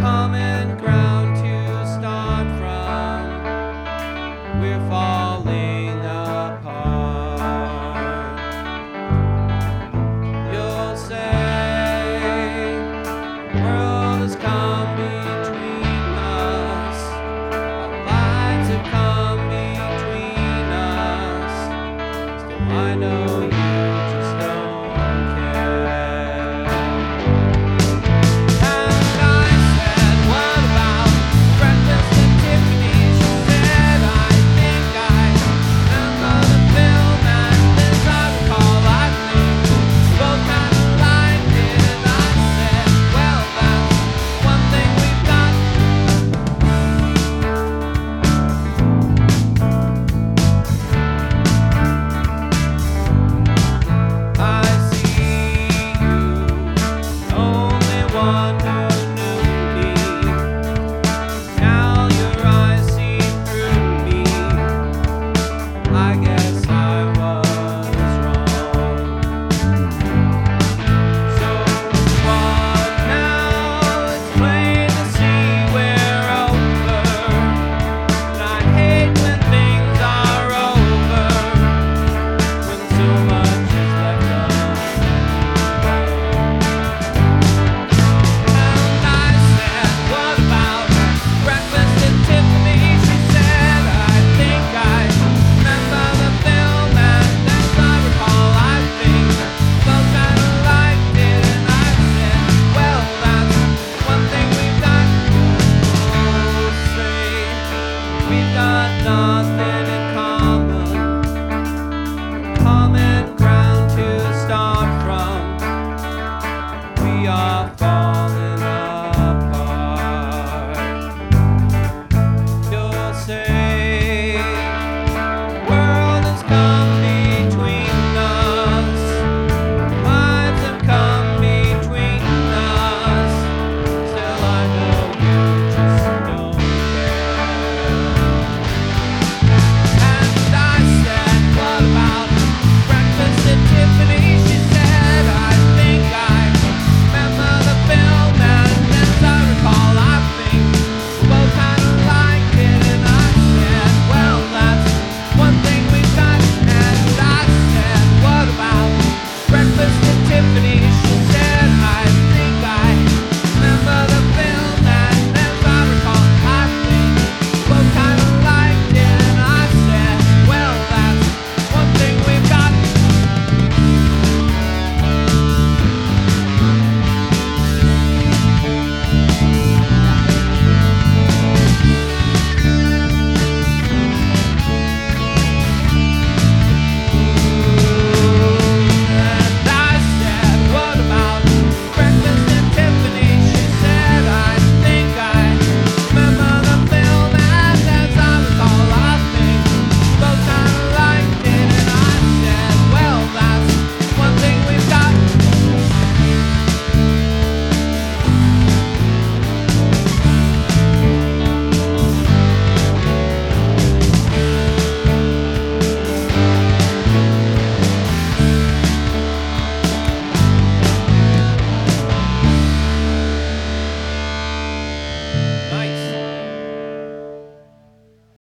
common ground to start from. We're falling apart. You'll say the world has come between us. Our lives have come between us. Still, I know you just don't care. And I said, what about breakfast at Tiffany's? She said, I think I remember the film, and as I recall, I think we both kind of liked it. And I said, well, that's one thing we've got. I see you, only one who